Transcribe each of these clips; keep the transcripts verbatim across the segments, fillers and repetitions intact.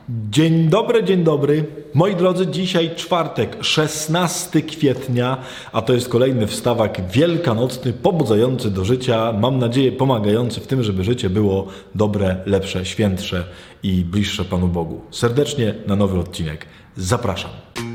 Dzień dobry, dzień dobry. Moi drodzy, dzisiaj czwartek, szesnastego kwietnia, a to jest kolejny wstawak wielkanocny, pobudzający do życia, mam nadzieję pomagający w tym, żeby życie było dobre, lepsze, świętsze i bliższe Panu Bogu. Serdecznie na nowy odcinek zapraszam.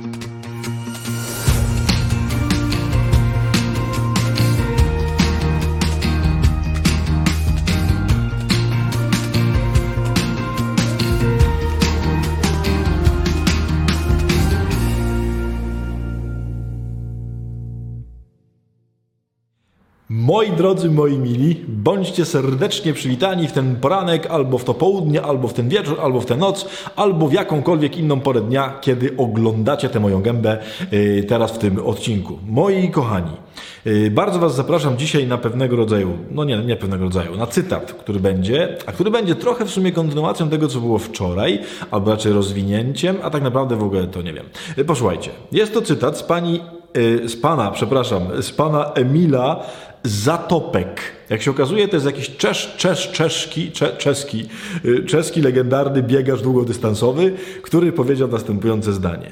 Moi drodzy, moi mili, bądźcie serdecznie przywitani w ten poranek, albo w to południe, albo w ten wieczór, albo w tę noc, albo w jakąkolwiek inną porę dnia, kiedy oglądacie tę moją gębę yy, teraz w tym odcinku. Moi kochani, yy, bardzo Was zapraszam dzisiaj na pewnego rodzaju, no nie, nie pewnego rodzaju, na cytat, który będzie, a który będzie trochę w sumie kontynuacją tego, co było wczoraj, albo raczej rozwinięciem, a tak naprawdę w ogóle to nie wiem. Yy, posłuchajcie, jest to cytat z pani, yy, z pana, przepraszam, z pana Emila Zatopek. Jak się okazuje, to jest jakiś czesz, czesz, czeszki, cze, czeski, czeski legendarny biegacz długodystansowy, który powiedział następujące zdanie.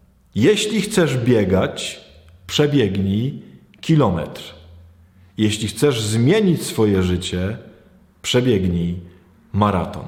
Jeśli chcesz biegać, przebiegnij kilometr. Jeśli chcesz zmienić swoje życie, przebiegnij maraton.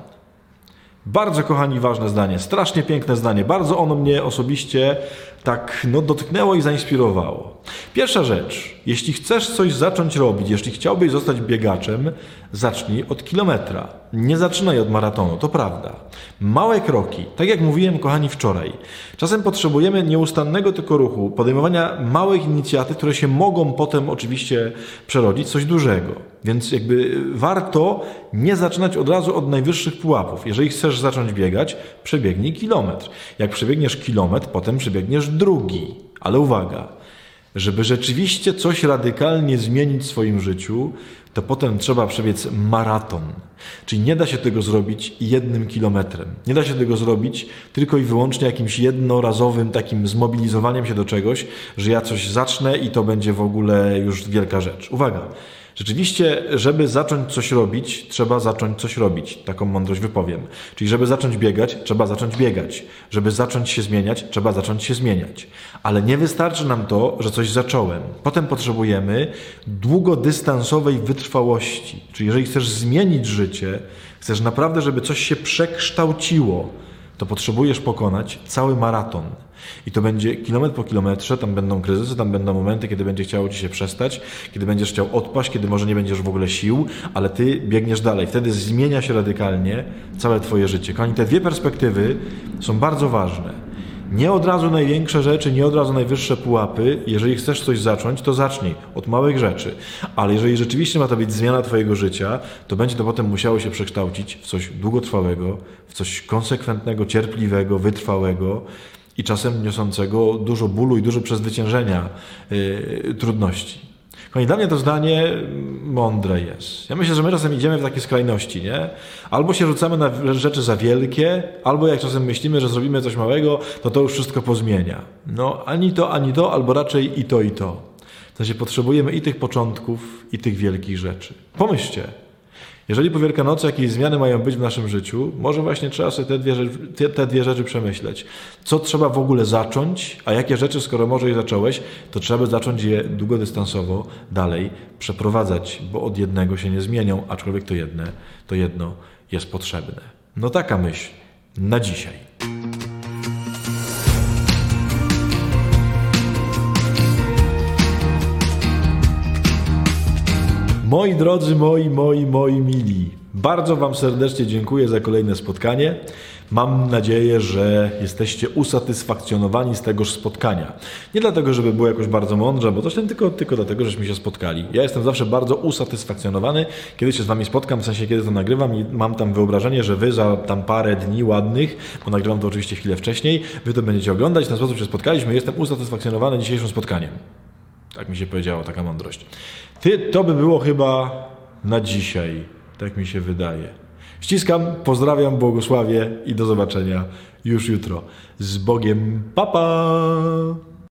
Bardzo, kochani, ważne zdanie, strasznie piękne zdanie. Bardzo ono mnie osobiście tak no, dotknęło i zainspirowało. Pierwsza rzecz, jeśli chcesz coś zacząć robić, jeśli chciałbyś zostać biegaczem, zacznij od kilometra. Nie zaczynaj od maratonu, to prawda. Małe kroki, tak jak mówiłem, kochani, wczoraj. Czasem potrzebujemy nieustannego tylko ruchu, podejmowania małych inicjatyw, które się mogą potem oczywiście przerodzić w coś dużego. Więc jakby warto nie zaczynać od razu od najwyższych pułapów. Jeżeli chcesz zacząć biegać, przebiegnij kilometr. Jak przebiegniesz kilometr, potem przebiegniesz drugi. Ale uwaga, żeby rzeczywiście coś radykalnie zmienić w swoim życiu, to potem trzeba przebiec maraton. Czyli nie da się tego zrobić jednym kilometrem. Nie da się tego zrobić tylko i wyłącznie jakimś jednorazowym takim zmobilizowaniem się do czegoś, że ja coś zacznę i to będzie w ogóle już wielka rzecz. Uwaga! Rzeczywiście, żeby zacząć coś robić, trzeba zacząć coś robić. Taką mądrość wypowiem. Czyli żeby zacząć biegać, trzeba zacząć biegać. Żeby zacząć się zmieniać, trzeba zacząć się zmieniać. Ale nie wystarczy nam to, że coś zacząłem. Potem potrzebujemy długodystansowej wytrwałości. Czyli jeżeli chcesz zmienić życie, chcesz naprawdę, żeby coś się przekształciło, to potrzebujesz pokonać cały maraton. I to będzie kilometr po kilometrze, tam będą kryzysy, tam będą momenty, kiedy będzie chciało Ci się przestać, kiedy będziesz chciał odpaść, kiedy może nie będziesz w ogóle sił, ale Ty biegniesz dalej. Wtedy zmienia się radykalnie całe Twoje życie. Kochani, te dwie perspektywy są bardzo ważne. Nie od razu największe rzeczy, nie od razu najwyższe pułapy. Jeżeli chcesz coś zacząć, to zacznij od małych rzeczy. Ale jeżeli rzeczywiście ma to być zmiana Twojego życia, to będzie to potem musiało się przekształcić w coś długotrwałego, w coś konsekwentnego, cierpliwego, wytrwałego i czasem niosącego dużo bólu i dużo przezwyciężenia yy, trudności. Kochani, dla mnie to zdanie mądre jest. Ja myślę, że my czasem idziemy w takie skrajności, nie? Albo się rzucamy na rzeczy za wielkie, albo jak czasem myślimy, że zrobimy coś małego, to to już wszystko pozmienia. No, ani to, ani to, albo raczej i to, i to. W sensie potrzebujemy i tych początków, i tych wielkich rzeczy. Pomyślcie. Jeżeli po Wielkanocy jakieś zmiany mają być w naszym życiu, może właśnie trzeba sobie te dwie, te, te dwie rzeczy przemyśleć. Co trzeba w ogóle zacząć, a jakie rzeczy, skoro może je zacząłeś, to trzeba zacząć je długodystansowo dalej przeprowadzać, bo od jednego się nie zmienią, aczkolwiek to jedne, to jedno jest potrzebne. No taka myśl na dzisiaj. Moi drodzy, moi, moi, moi mili, bardzo Wam serdecznie dziękuję za kolejne spotkanie. Mam nadzieję, że jesteście usatysfakcjonowani z tegoż spotkania. Nie dlatego, żeby było jakoś bardzo mądrze, bo to tylko, tylko dlatego, żeśmy się spotkali. Ja jestem zawsze bardzo usatysfakcjonowany, kiedy się z Wami spotkam, w sensie kiedy to nagrywam i mam tam wyobrażenie, że Wy za tam parę dni ładnych, bo nagrywam to oczywiście chwilę wcześniej, Wy to będziecie oglądać, w ten sposób się spotkaliśmy. Jestem usatysfakcjonowany dzisiejszym spotkaniem. Tak mi się powiedziała taka mądrość. Ty, to by było chyba na dzisiaj, tak mi się wydaje. Ściskam, pozdrawiam, błogosławię i do zobaczenia już jutro. Z Bogiem, pa, pa!